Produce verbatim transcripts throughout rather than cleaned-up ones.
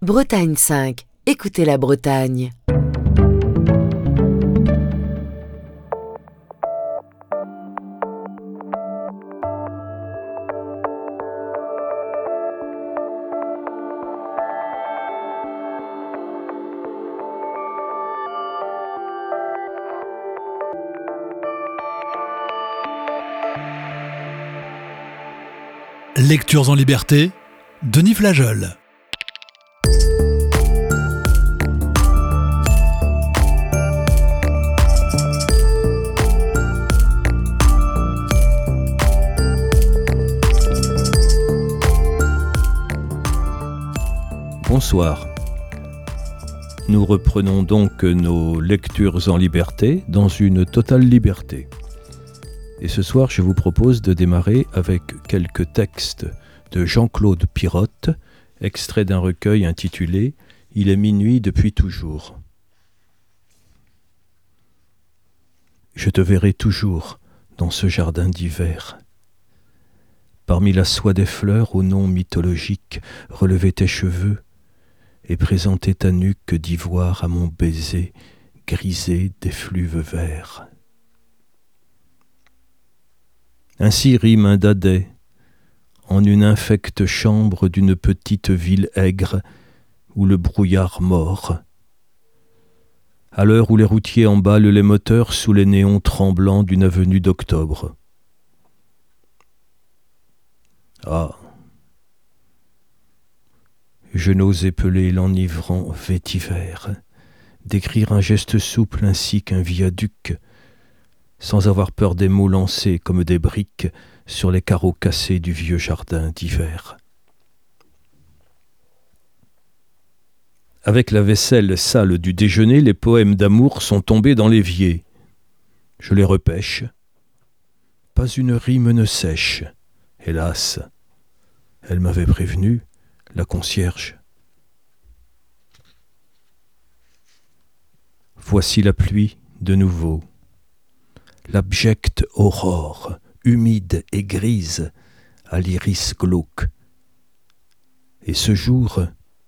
Bretagne cinq, écoutez la Bretagne. Lectures en liberté, Denis Flageol. Bonsoir. Nous reprenons donc nos lectures en liberté dans une totale liberté. Et ce soir, je vous propose de démarrer avec quelques textes de Jean-Claude Pirotte, extrait d'un recueil intitulé « Il est minuit depuis toujours ». Je te verrai toujours dans ce jardin d'hiver. Parmi la soie des fleurs au nom mythologique, relever tes cheveux et présenter ta nuque d'ivoire à mon baiser grisé d'effluves verts. Ainsi rime un dadais, en une infecte chambre d'une petite ville aigre, où le brouillard mord. À l'heure où les routiers emballent les moteurs sous les néons tremblants d'une avenue d'octobre. Ah, je n'ose épeler l'enivrant vétiver, décrire un geste souple ainsi qu'un viaduc, sans avoir peur des mots lancés comme des briques sur les carreaux cassés du vieux jardin d'hiver. Avec la vaisselle sale du déjeuner, les poèmes d'amour sont tombés dans l'évier. Je les repêche. Pas une rime ne sèche. Hélas, elle m'avait prévenu, la concierge. Voici la pluie de nouveau. L'abjecte aurore, humide et grise, à l'iris glauque. Et ce jour,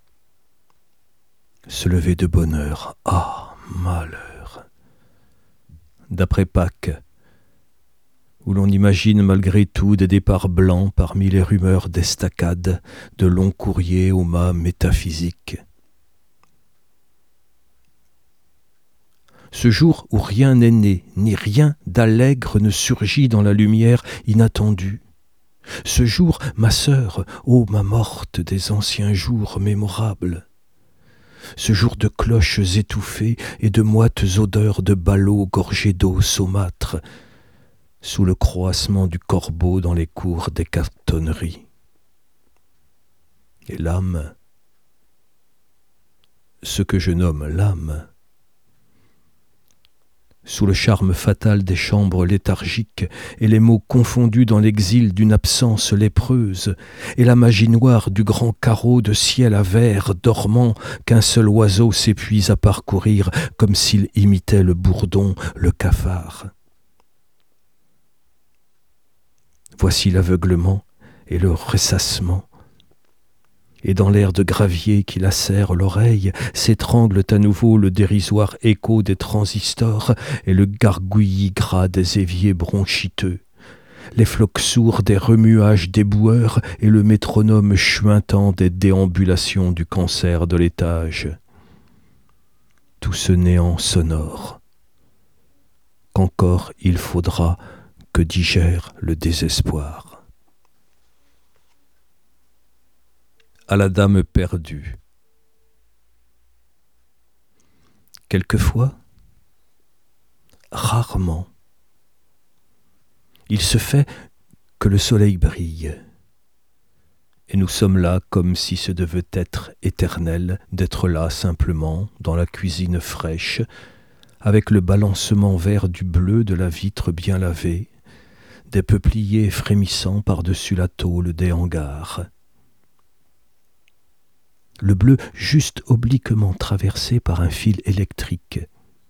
se lever de bonne heure, ah, malheur. D'après Pâques, où l'on imagine malgré tout des départs blancs parmi les rumeurs d'estacades, de longs courriers aux mâts métaphysiques. Ce jour où rien n'est né, ni rien d'allègre ne surgit dans la lumière inattendue. Ce jour, ma sœur, ô ma morte des anciens jours mémorables. Ce jour de cloches étouffées et de moites odeurs de ballots gorgés d'eau saumâtre, sous le croassement du corbeau dans les cours des cartonneries. Et l'âme, ce que je nomme l'âme, sous le charme fatal des chambres léthargiques et les mots confondus dans l'exil d'une absence lépreuse et la magie noire du grand carreau de ciel à verre dormant qu'un seul oiseau s'épuise à parcourir comme s'il imitait le bourdon, le cafard. Voici l'aveuglement et le ressassement. Et dans l'air de gravier qui lacère l'oreille, s'étranglent à nouveau le dérisoire écho des transistors et le gargouillis gras des éviers bronchiteux, les flocs sourds des remuages des boueurs et le métronome chuintant des déambulations du cancer de l'étage. Tout ce néant sonore qu'encore il faudra que digère le désespoir. À la dame perdue. Quelquefois, rarement, il se fait que le soleil brille, et nous sommes là comme si ce devait être éternel d'être là simplement dans la cuisine fraîche, avec le balancement vert du bleu de la vitre bien lavée, des peupliers frémissant par-dessus la tôle des hangars. Le bleu juste obliquement traversé par un fil électrique.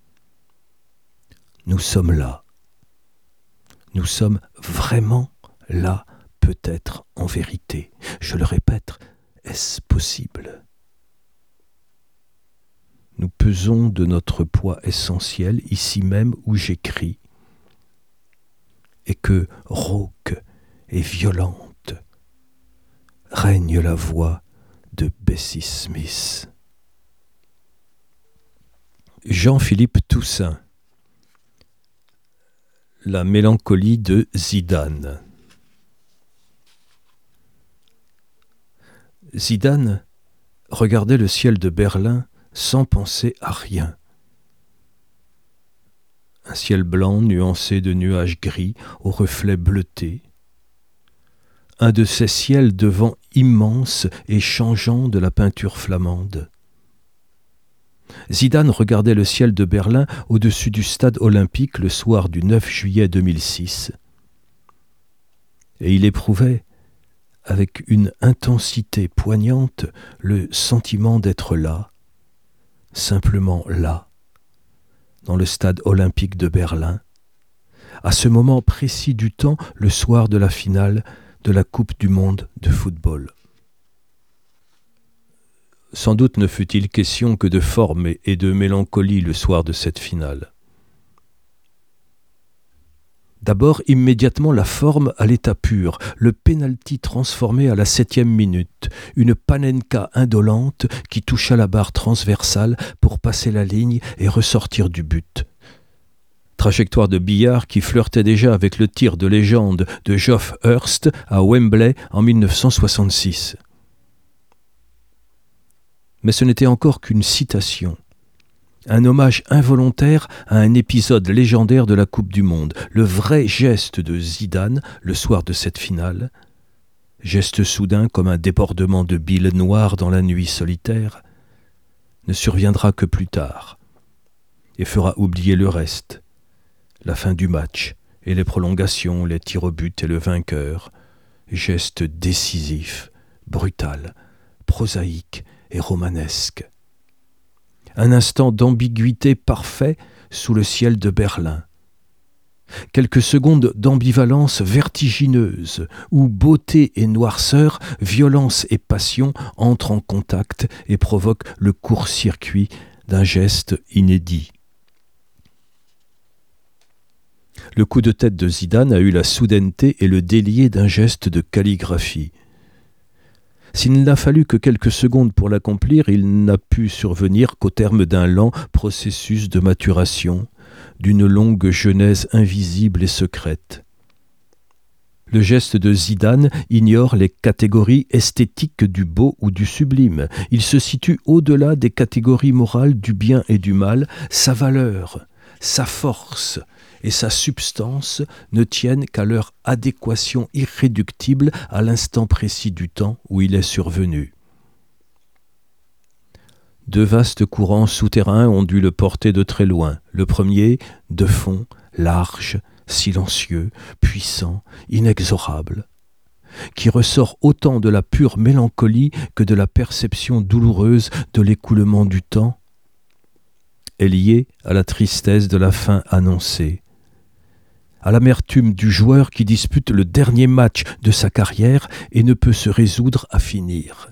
Nous sommes là. Nous sommes vraiment là, peut-être en vérité. Je le répète, est-ce possible ? nous pesons de notre poids essentiel ici même où j'écris, et que, rauque et violente, règne la voix de Bessie Smith. Jean-Philippe Toussaint. La mélancolie de Zidane. Zidane regardait le ciel de Berlin sans penser à rien. Un ciel blanc nuancé de nuages gris aux reflets bleutés. Un de ces ciels de vent immenses et changeants de la peinture flamande. Zidane regardait le ciel de Berlin au-dessus du stade olympique le soir du neuf juillet deux mille six. Et il éprouvait, avec une intensité poignante, le sentiment d'être là, simplement là, dans le stade olympique de Berlin, à ce moment précis du temps, le soir de la finale de la Coupe du monde de football. Sans doute ne fut-il question que de forme et de mélancolie le soir de cette finale. D'abord, immédiatement, la forme à l'état pur, le pénalty transformé à la septième minute, une panenka indolente qui toucha la barre transversale pour passer la ligne et ressortir du but. Trajectoire de billard qui flirtait déjà avec le tir de légende de Geoff Hurst à Wembley en mille neuf cent soixante-six. Mais ce n'était encore qu'une citation. Un hommage involontaire à un épisode légendaire de la Coupe du Monde, le vrai geste de Zidane le soir de cette finale, geste soudain comme un débordement de bile noire dans la nuit solitaire, ne surviendra que plus tard et fera oublier le reste, la fin du match et les prolongations, les tirs au but et le vainqueur, geste décisif, brutal, prosaïque et romanesque. Un instant d'ambiguïté parfait sous le ciel de Berlin. Quelques secondes d'ambivalence vertigineuse, où beauté et noirceur, violence et passion entrent en contact et provoquent le court-circuit d'un geste inédit. Le coup de tête de Zidane a eu la soudaineté et le délié d'un geste de calligraphie. S'il n'a fallu que quelques secondes pour l'accomplir, il n'a pu survenir qu'au terme d'un lent processus de maturation, d'une longue genèse invisible et secrète. Le geste de Zidane ignore les catégories esthétiques du beau ou du sublime. Il se situe au-delà des catégories morales du bien et du mal. Sa valeur, sa force et sa substance ne tiennent qu'à leur adéquation irréductible à l'instant précis du temps où il est survenu. Deux vastes courants souterrains ont dû le porter de très loin. Le premier, de fond, large, silencieux, puissant, inexorable, qui ressort autant de la pure mélancolie que de la perception douloureuse de l'écoulement du temps, est lié à la tristesse de la fin annoncée, à l'amertume du joueur qui dispute le dernier match de sa carrière et ne peut se résoudre à finir.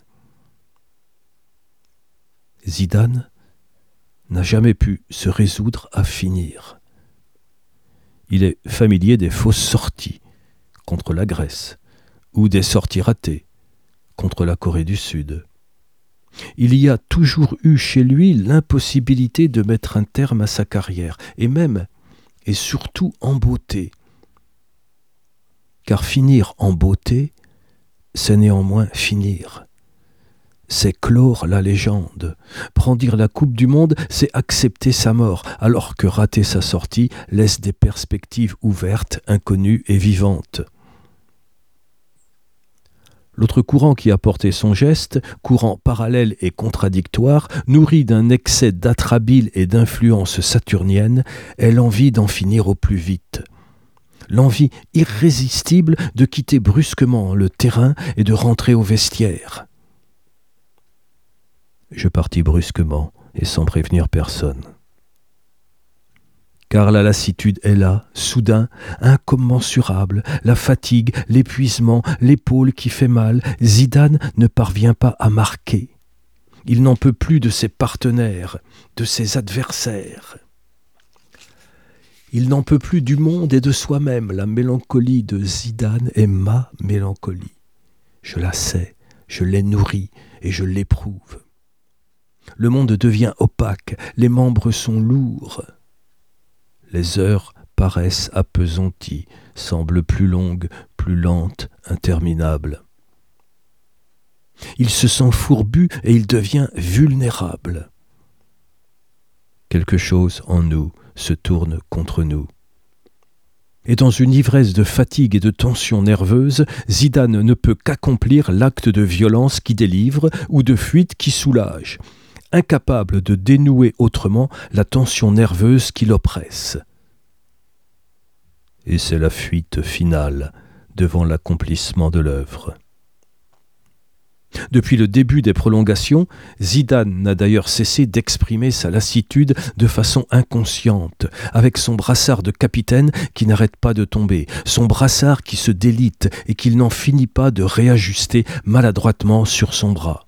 Zidane n'a jamais pu se résoudre à finir. Il est familier des fausses sorties contre la Grèce ou des sorties ratées contre la Corée du Sud. Il y a toujours eu chez lui l'impossibilité de mettre un terme à sa carrière, et même et surtout en beauté. Car finir en beauté, c'est néanmoins finir. C'est clore la légende. Prendre la Coupe du Monde, c'est accepter sa mort, alors que rater sa sortie laisse des perspectives ouvertes, inconnues et vivantes. L'autre courant qui a porté son geste, courant parallèle et contradictoire, nourri d'un excès d'atrabile et d'influence saturnienne, est l'envie d'en finir au plus vite. L'envie irrésistible de quitter brusquement le terrain et de rentrer au vestiaire. Je partis brusquement et sans prévenir personne. Car la lassitude est là, soudain, incommensurable, la fatigue, l'épuisement, l'épaule qui fait mal. Zidane ne parvient pas à marquer. Il n'en peut plus de ses partenaires, de ses adversaires. Il n'en peut plus du monde et de soi-même. La mélancolie de Zidane est ma mélancolie. Je la sais, je l'ai nourrie et je l'éprouve. Le monde devient opaque, les membres sont lourds. Les heures paraissent appesanties, semblent plus longues, plus lentes, interminables. Il se sent fourbu et il devient vulnérable. Quelque chose en nous se tourne contre nous. Et dans une ivresse de fatigue et de tension nerveuse, Zidane ne peut qu'accomplir l'acte de violence qui délivre ou de fuite qui soulage, incapable de dénouer autrement la tension nerveuse qui l'oppresse. Et c'est la fuite finale devant l'accomplissement de l'œuvre. Depuis le début des prolongations, Zidane n'a d'ailleurs cessé d'exprimer sa lassitude de façon inconsciente, avec son brassard de capitaine qui n'arrête pas de tomber, son brassard qui se délite et qu'il n'en finit pas de réajuster maladroitement sur son bras.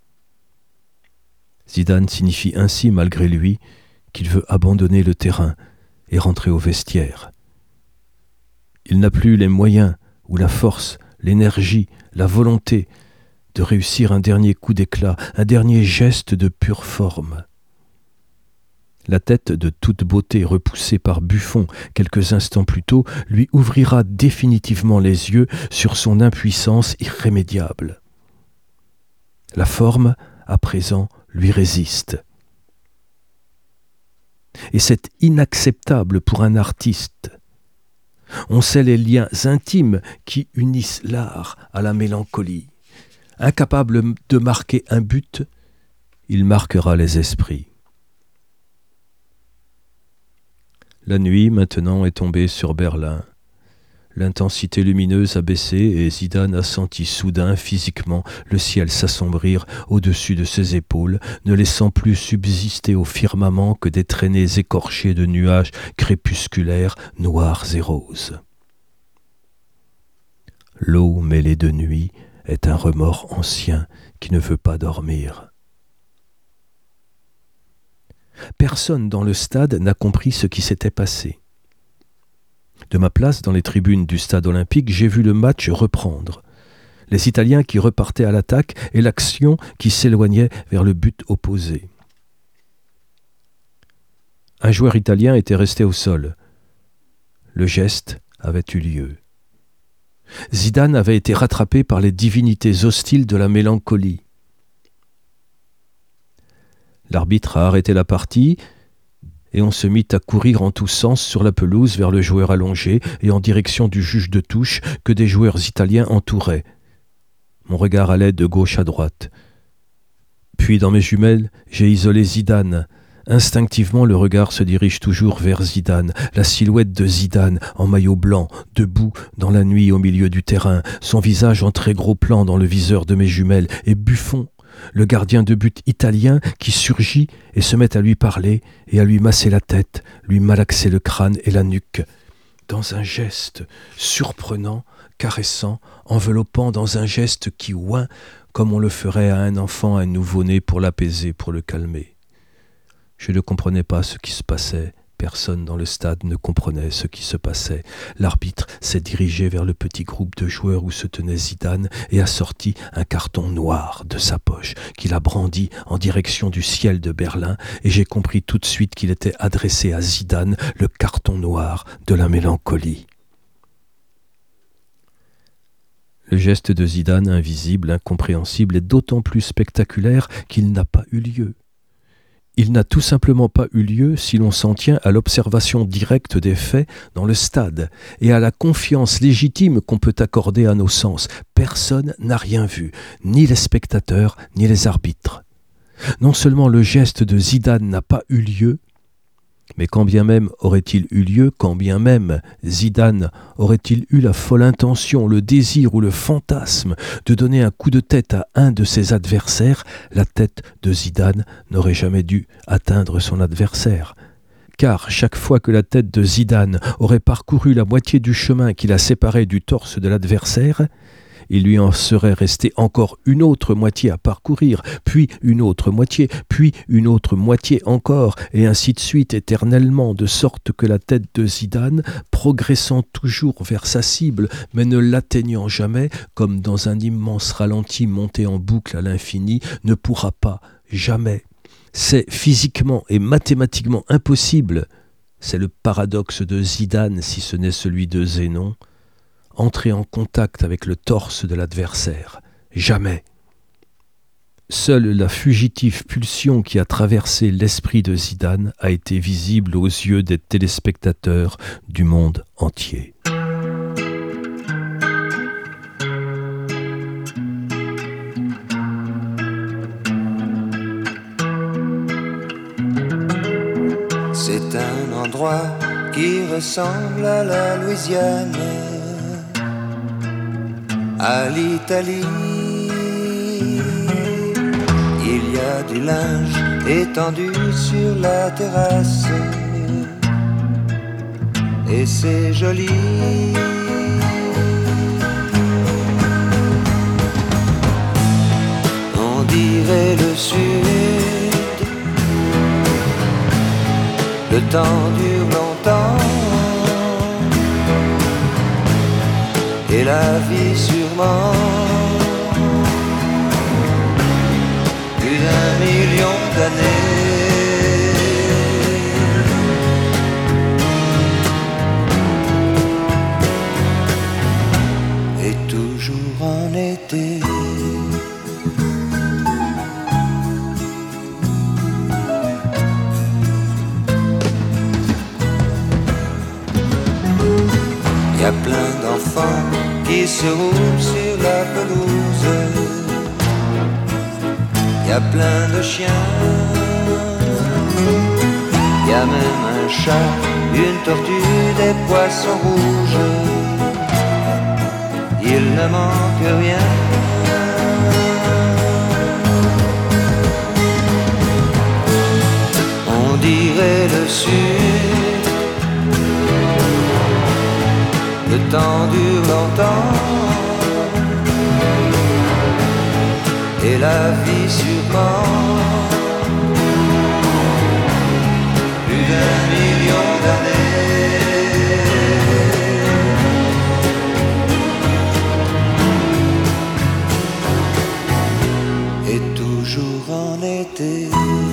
Zidane signifie ainsi, malgré lui, qu'il veut abandonner le terrain et rentrer au vestiaire. Il n'a plus les moyens ou la force, l'énergie, la volonté de réussir un dernier coup d'éclat, un dernier geste de pure forme. La tête de toute beauté repoussée par Buffon quelques instants plus tôt lui ouvrira définitivement les yeux sur son impuissance irrémédiable. La forme, à présent, lui résiste. Et c'est inacceptable pour un artiste. On sait les liens intimes qui unissent l'art à la mélancolie. Incapable de marquer un but, il marquera les esprits. La nuit, maintenant, est tombée sur Berlin. L'intensité lumineuse a baissé et Zidane a senti soudain, physiquement, le ciel s'assombrir au-dessus de ses épaules, ne laissant plus subsister au firmament que des traînées écorchées de nuages crépusculaires, noirs et roses. L'eau mêlée de nuit est un remords ancien qui ne veut pas dormir. Personne dans le stade n'a compris ce qui s'était passé. De ma place dans les tribunes du stade olympique, j'ai vu le match reprendre. Les Italiens qui repartaient à l'attaque et l'action qui s'éloignait vers le but opposé. Un joueur italien était resté au sol. Le geste avait eu lieu. Zidane avait été rattrapé par les divinités hostiles de la mélancolie. L'arbitre a arrêté la partie et on se mit à courir en tous sens sur la pelouse vers le joueur allongé et en direction du juge de touche que des joueurs italiens entouraient. Mon regard allait de gauche à droite. Puis dans mes jumelles, j'ai isolé Zidane. Instinctivement, le regard se dirige toujours vers Zidane, la silhouette de Zidane en maillot blanc, debout dans la nuit au milieu du terrain, son visage en très gros plan dans le viseur de mes jumelles, et Buffon, le gardien de but italien qui surgit et se met à lui parler et à lui masser la tête, lui malaxer le crâne et la nuque, dans un geste surprenant, caressant, enveloppant dans un geste qui oint, comme on le ferait à un enfant, un nouveau-né pour l'apaiser, pour le calmer. Je ne comprenais pas ce qui se passait. Personne dans le stade ne comprenait ce qui se passait. L'arbitre s'est dirigé vers le petit groupe de joueurs où se tenait Zidane et a sorti un carton noir de sa poche qu'il a brandi en direction du ciel de Berlin et j'ai compris tout de suite qu'il était adressé à Zidane, le carton noir de la mélancolie. Le geste de Zidane, invisible, incompréhensible, est d'autant plus spectaculaire qu'il n'a pas eu lieu. Il n'a tout simplement pas eu lieu si l'on s'en tient à l'observation directe des faits dans le stade et à la confiance légitime qu'on peut accorder à nos sens. Personne n'a rien vu, ni les spectateurs, ni les arbitres. Non seulement le geste de Zidane n'a pas eu lieu, mais quand bien même aurait-il eu lieu, quand bien même Zidane aurait-il eu la folle intention, le désir ou le fantasme de donner un coup de tête à un de ses adversaires, la tête de Zidane n'aurait jamais dû atteindre son adversaire. Car chaque fois que la tête de Zidane aurait parcouru la moitié du chemin qui la séparait du torse de l'adversaire, il lui en serait resté encore une autre moitié à parcourir, puis une autre moitié, puis une autre moitié encore, et ainsi de suite éternellement, de sorte que la tête de Zidane, progressant toujours vers sa cible, mais ne l'atteignant jamais, comme dans un immense ralenti monté en boucle à l'infini, ne pourra pas, jamais. C'est physiquement et mathématiquement impossible. C'est le paradoxe de Zidane, si ce n'est celui de Zénon. Entrer en contact avec le torse de l'adversaire. Jamais. Seule la fugitive pulsion qui a traversé l'esprit de Zidane a été visible aux yeux des téléspectateurs du monde entier. C'est un endroit qui ressemble à la Louisiane, à l'Italie. Il y a du linge étendu sur la terrasse et c'est joli. On dirait le sud, le temps dure longtemps et la vie sûrement. Plus d'un million d'années. Et toujours en été. Y a plein d'enfants qui se roulent sur la pelouse. Y a plein de chiens, y a même un chat, une tortue, des poissons rouges. Il ne manque rien. On dirait le sud, le temps dure longtemps et la vie sûrement. Plus d'un million d'années. Et toujours en été.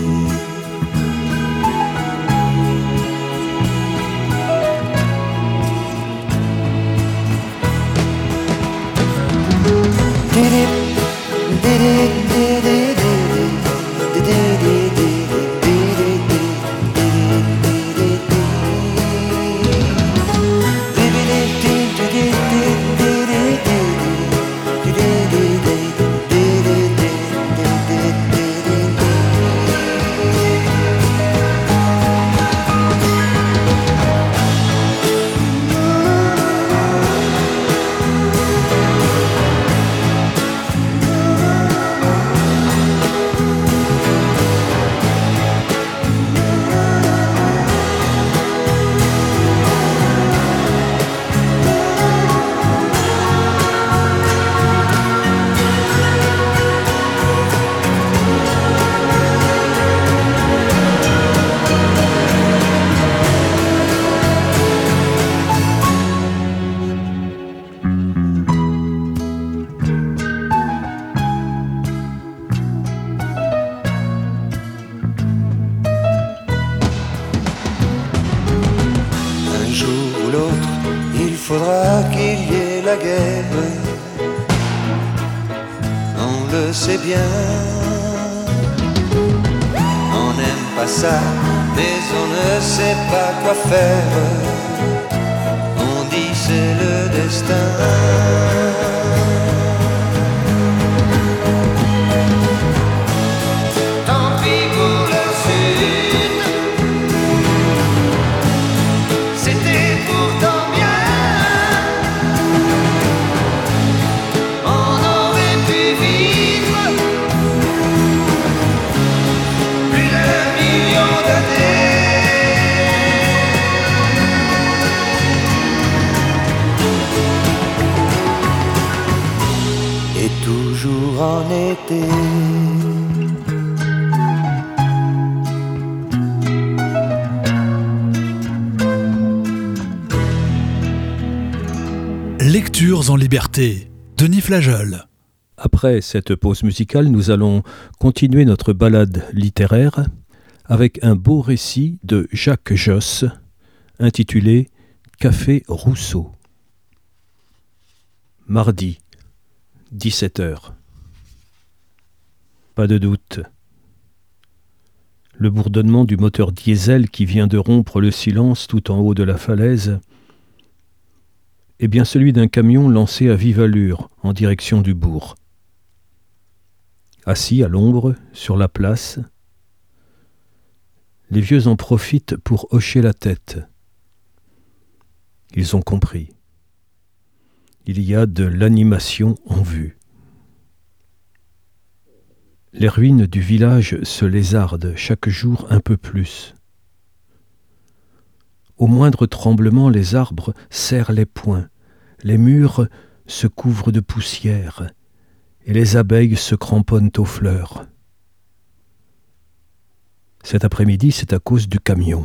C'est bien, on n'aime pas ça, mais on ne sait pas quoi faire. On dit c'est le destin. Tant pis pour le sud, c'était pourtant bien. liberté. Lectures en liberté, Denis Flageol. Après cette pause musicale, nous allons continuer notre balade littéraire avec un beau récit de Jacques Josse intitulé « Café Rousseau ». Mardi, dix-sept heures. Pas de doute. Le bourdonnement du moteur diesel qui vient de rompre le silence tout en haut de la falaise est bien celui d'un camion lancé à vive allure en direction du bourg. Assis à l'ombre, sur la place, les vieux en profitent pour hocher la tête. Ils ont compris. Il y a de l'animation en vue. Les ruines du village se lézardent chaque jour un peu plus. Au moindre tremblement, les arbres serrent les poings, les murs se couvrent de poussière, et les abeilles se cramponnent aux fleurs. Cet après-midi, c'est à cause du camion.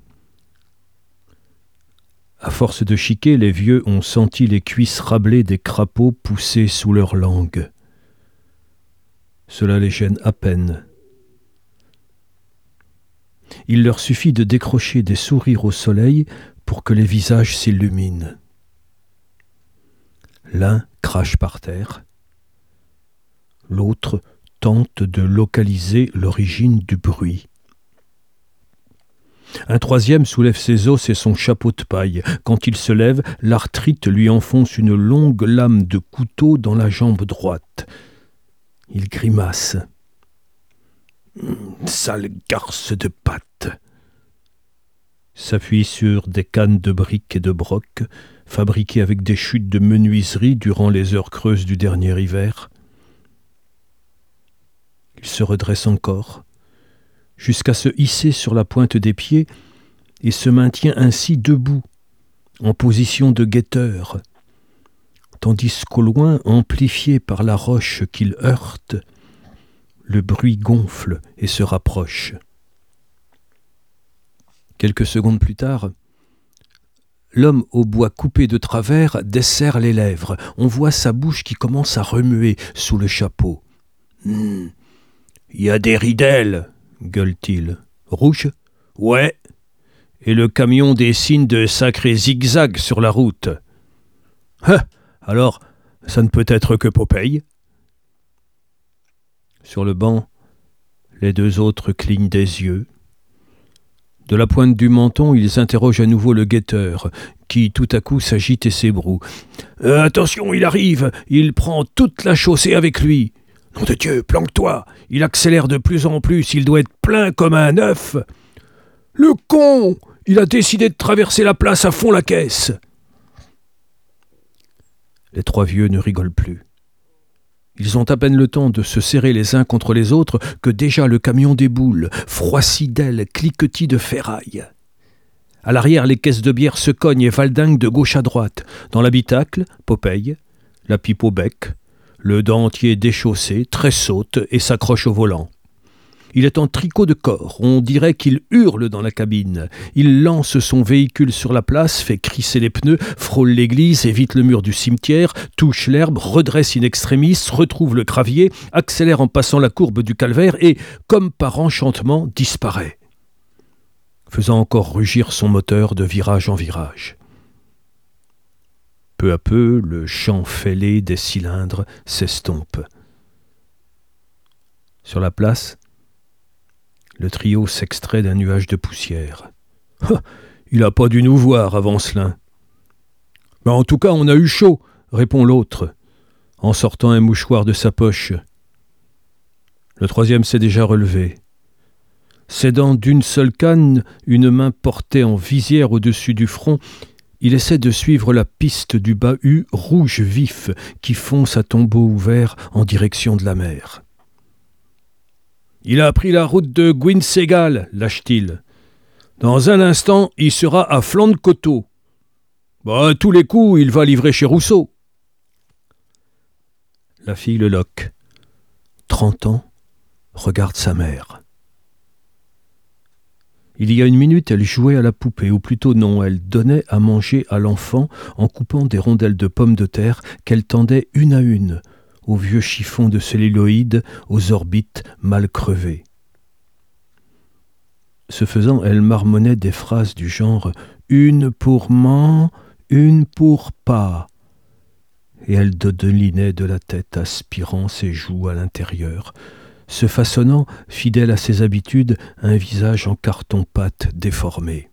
À force de chiquer, les vieux ont senti les cuisses rablées des crapauds pousser sous leur langue. Cela les gêne à peine. Il leur suffit de décrocher des sourires au soleil pour que les visages s'illuminent. L'un crache par terre, l'autre tente de localiser l'origine du bruit. Un troisième soulève ses os et son chapeau de paille. Quand il se lève, l'arthrite lui enfonce une longue lame de couteau dans la jambe droite. Il grimace. « Sale garce de patte !» S'appuie sur des cannes de briques et de broc, fabriquées avec des chutes de menuiserie durant les heures creuses du dernier hiver. Il se redresse encore, jusqu'à se hisser sur la pointe des pieds et se maintient ainsi debout, en position de guetteur, tandis qu'au loin, amplifié par la roche qu'il heurte, le bruit gonfle et se rapproche. Quelques secondes plus tard, l'homme au bois coupé de travers desserre les lèvres. On voit sa bouche qui commence à remuer sous le chapeau. Hmm. « Y a des ridelles !» gueule-t-il. « Rouge ? Ouais. Et le camion dessine de sacrés zigzags sur la route. Ah, alors, ça ne peut être que Popeye. » Sur le banc, les deux autres clignent des yeux. De la pointe du menton, ils interrogent à nouveau le guetteur, qui tout à coup s'agite et s'ébroue. Euh, « Attention, il arrive! Il prend toute la chaussée avec lui! Nom de Dieu, planque-toi! Il accélère de plus en plus, il doit être plein comme un œuf! Le con! Il a décidé de traverser la place à fond la caisse! » Les trois vieux ne rigolent plus. Ils ont à peine le temps de se serrer les uns contre les autres que déjà le camion déboule, froissi d'ailes, cliquetis de ferraille. À l'arrière, les caisses de bière se cognent et valdinguent de gauche à droite. Dans l'habitacle, Popeye, la pipe au bec, le dentier déchaussé, tressaute et s'accroche au volant. Il est en tricot de corps, on dirait qu'il hurle dans la cabine. Il lance son véhicule sur la place, fait crisser les pneus, frôle l'église, évite le mur du cimetière, touche l'herbe, redresse in extremis, retrouve le gravier, accélère en passant la courbe du calvaire et, comme par enchantement, disparaît, faisant encore rugir son moteur de virage en virage. Peu à peu, le chant fêlé des cylindres s'estompe. Sur la place, le trio s'extrait d'un nuage de poussière. Ah, « Il n'a pas dû nous voir, avance l'un. »« Ben en tout cas, on a eu chaud, » répond l'autre, en sortant un mouchoir de sa poche. Le troisième s'est déjà relevé. S'aidant d'une seule canne, une main portée en visière au-dessus du front, il essaie de suivre la piste du bahut rouge vif qui fonce à tombeau ouvert en direction de la mer. « Il a pris la route de Gwynsegal, lâche-t-il. Dans un instant, il sera à flanc de coteau. Bah, à tous les coups, il va livrer chez Rousseau. » La fille le loque. « trente ans, regarde sa mère. Il y a une minute, elle jouait à la poupée, ou plutôt non, elle donnait à manger à l'enfant en coupant des rondelles de pommes de terre qu'elle tendait une à une aux vieux chiffons de celluloïd aux orbites mal crevées. Ce faisant, elle marmonnait des phrases du genre « une pour man, une pour pas », et elle dodelinait de la tête, aspirant ses joues à l'intérieur, se façonnant, fidèle à ses habitudes, un visage en carton-pâte déformé.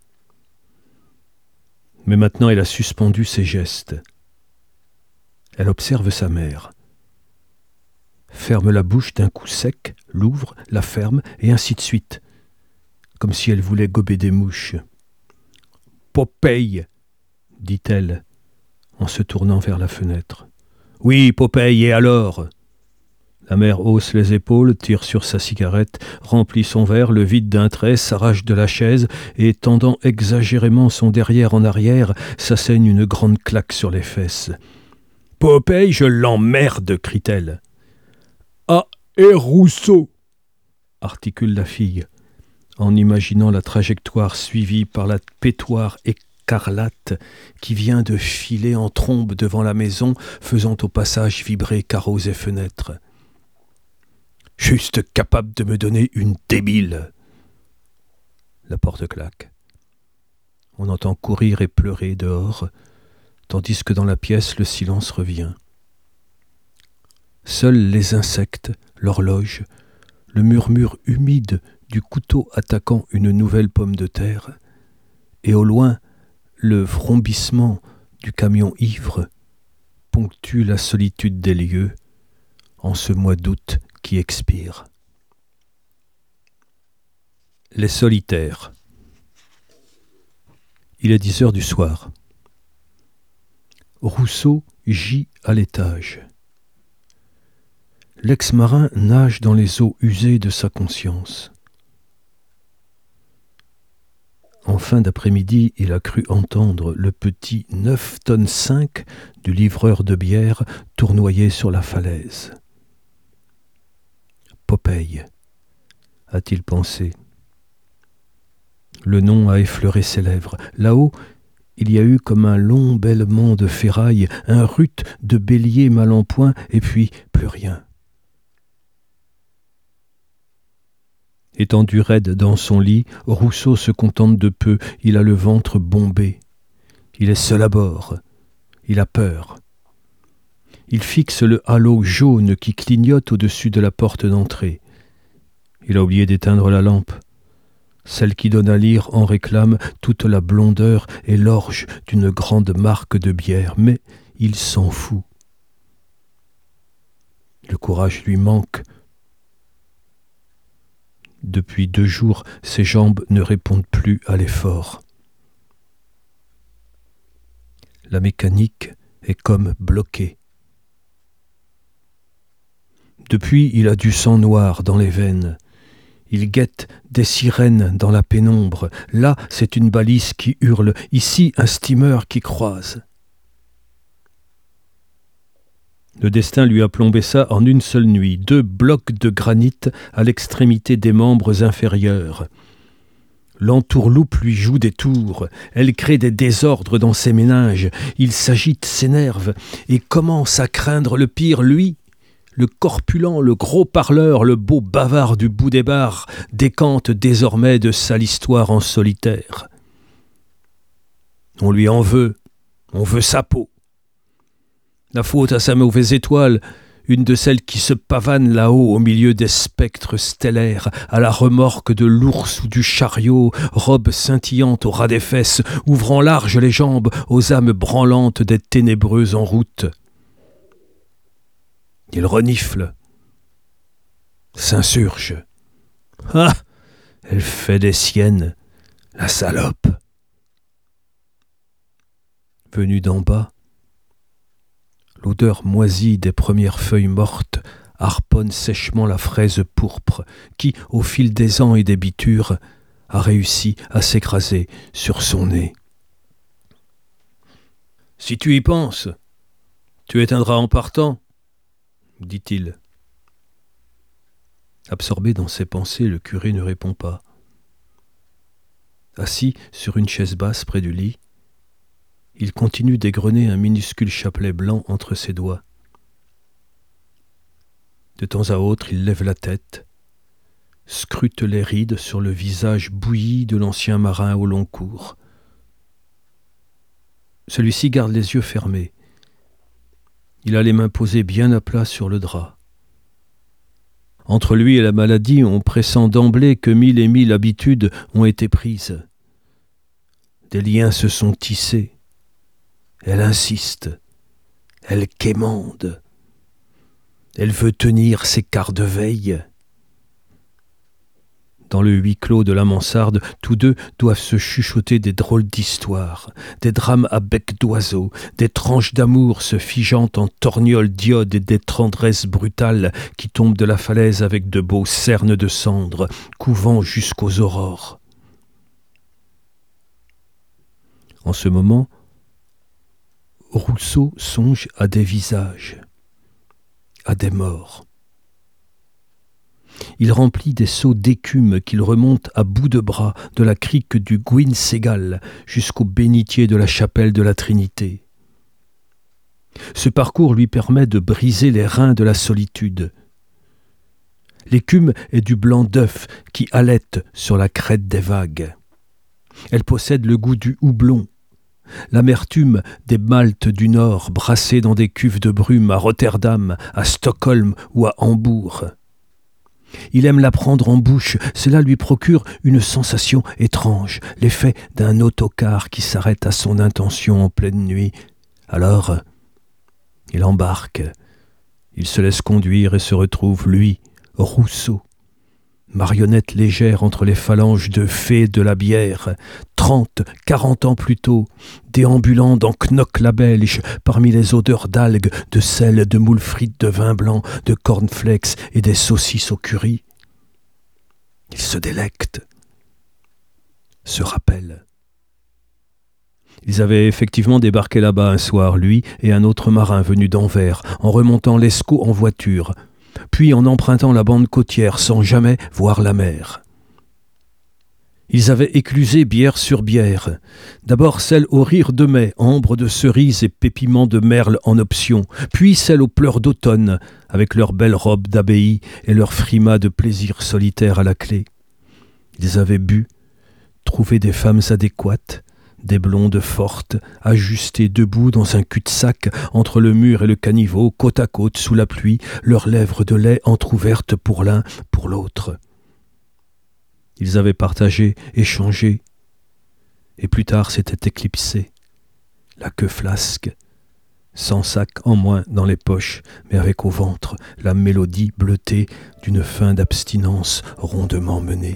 Mais maintenant elle a suspendu ses gestes. Elle observe sa mère. Ferme la bouche d'un coup sec, l'ouvre, la ferme, et ainsi de suite, comme si elle voulait gober des mouches. « Popeye !» dit-elle, en se tournant vers la fenêtre. « Oui, Popeye, et alors ?» La mère hausse les épaules, tire sur sa cigarette, remplit son verre, le vide d'un trait, s'arrache de la chaise et, tendant exagérément son derrière en arrière, s'assène une grande claque sur les fesses. « Popeye, je l'emmerde !» crie-t-elle. « Ah, et Rousseau !» articule la fille, en imaginant la trajectoire suivie par la pétoire écarlate qui vient de filer en trombe devant la maison, faisant au passage vibrer carreaux et fenêtres. Juste capable de me donner une débile. La porte claque. On entend courir et pleurer dehors, tandis que dans la pièce, le silence revient. Seuls les insectes, l'horloge, le murmure humide du couteau attaquant une nouvelle pomme de terre, et au loin, le vrombissement du camion ivre ponctue la solitude des lieux en ce mois d'août qui expire. Les solitaires. Il est dix heures du soir. Rousseau gît à l'étage. L'ex-marin nage dans les eaux usées de sa conscience. En fin d'après-midi, il a cru entendre le petit neuf tonnes cinq du livreur de bière tournoyer sur la falaise. Popeye, a-t-il pensé. Le nom a effleuré ses lèvres. Là-haut, il y a eu comme un long bêlement de ferraille, un rut de bélier mal en point, et puis plus rien. Étendu raide dans son lit, Rousseau se contente de peu, il a le ventre bombé. Il est seul à bord. Il a peur. Il fixe le halo jaune qui clignote au-dessus de la porte d'entrée. Il a oublié d'éteindre la lampe. Celle qui donne à lire en réclame toute la blondeur et l'orge d'une grande marque de bière, mais il s'en fout. Le courage lui manque. Depuis deux jours, ses jambes ne répondent plus à l'effort. La mécanique est comme bloquée. Depuis, il a du sang noir dans les veines. Il guette des sirènes dans la pénombre. Là, c'est une balise qui hurle. Ici, un steamer qui croise. Le destin lui a plombé ça en une seule nuit. Deux blocs de granit à l'extrémité des membres inférieurs. L'entourloupe lui joue des tours. Elle crée des désordres dans ses méninges. Il s'agite, s'énerve et commence à craindre le pire, lui. Le corpulent, le gros parleur, le beau bavard du bout des bars décante désormais de sale histoire en solitaire. On lui en veut, on veut sa peau. La faute à sa mauvaise étoile, une de celles qui se pavanent là-haut au milieu des spectres stellaires, à la remorque de l'ours ou du chariot, robe scintillante au ras des fesses, ouvrant large les jambes aux âmes branlantes des ténébreux en route. Il renifle, s'insurge. Ah, elle fait des siennes, la salope. Venue d'en bas, l'odeur moisie des premières feuilles mortes harponne sèchement la fraise pourpre qui, au fil des ans et des bitures, a réussi à s'écraser sur son nez. « Si tu y penses, tu éteindras en partant, dit-il. Absorbé dans ses pensées, le curé ne répond pas. Assis sur une chaise basse près du lit, il continue d'égrener un minuscule chapelet blanc entre ses doigts. De temps à autre, il lève la tête, scrute les rides sur le visage bouilli de l'ancien marin au long cours. Celui-ci garde les yeux fermés. Il a les mains posées bien à plat sur le drap. Entre lui et la maladie, on pressent d'emblée que mille et mille habitudes ont été prises. Des liens se sont tissés. Elle insiste. Elle quémande. Elle veut tenir ses quarts de veille. Dans le huis clos de la mansarde, tous deux doivent se chuchoter des drôles d'histoires, des drames à bec d'oiseau, des tranches d'amour se figeant en torgnoles d'iode et des tendresses brutales qui tombent de la falaise avec de beaux cernes de cendres, couvant jusqu'aux aurores. En ce moment, Rousseau songe à des visages, à des morts. Il remplit des seaux d'écume qu'il remonte à bout de bras de la crique du Gouine-Ségal jusqu'au bénitier de la chapelle de la Trinité. Ce parcours lui permet de briser les reins de la solitude. L'écume est du blanc d'œuf qui halète sur la crête des vagues. Elle possède le goût du houblon, l'amertume des maltes du Nord brassées dans des cuves de brume à Rotterdam, à Stockholm ou à Hambourg. Il aime la prendre en bouche, cela lui procure une sensation étrange, l'effet d'un autocar qui s'arrête à son intention en pleine nuit. Alors, il embarque, il se laisse conduire et se retrouve, lui, Rousseau, marionnette légère entre les phalanges de fées de la bière, trente, quarante ans plus tôt, déambulant dans Knock-la-Belge parmi les odeurs d'algues, de sel, de moules frites, de vin blanc, de cornflakes et des saucisses au curry. Il se délecte, se rappelle. Ils avaient effectivement débarqué là-bas un soir, lui et un autre marin venu d'Anvers, en remontant l'Escaut en voiture, puis en empruntant la bande côtière sans jamais voir la mer. Ils avaient éclusé bière sur bière, d'abord celle au rire de mai, ambre de cerise et pépiment de merle en option, puis celle aux pleurs d'automne, avec leurs belles robes d'abbaye et leurs frimas de plaisir solitaire à la clé. Ils avaient bu, trouvé des femmes adéquates, des blondes fortes, ajustées debout dans un cul-de-sac entre le mur et le caniveau, côte à côte sous la pluie, leurs lèvres de lait entr'ouvertes pour l'un, pour l'autre. Ils avaient partagé, échangé, et plus tard s'étaient éclipsés, la queue flasque, sans sac en moins dans les poches, mais avec au ventre la mélodie bleutée d'une fin d'abstinence rondement menée.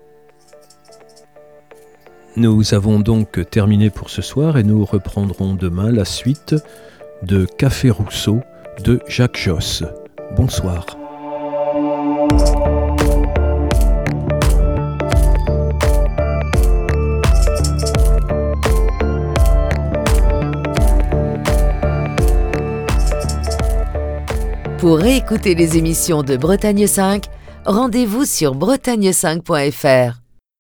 Nous avons donc terminé pour ce soir et nous reprendrons demain la suite de Café Rousseau de Jacques Josse. Bonsoir. Pour réécouter les émissions de Bretagne cinq, rendez-vous sur bretagne cinq point f r.